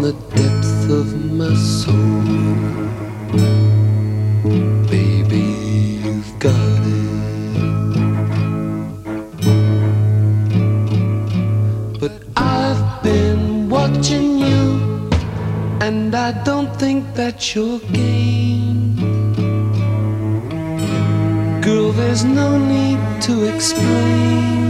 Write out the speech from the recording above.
the depth of my soul. Baby, you've got it. But I've been watching you, and I don't think that you're game. Girl, there's no need to explain.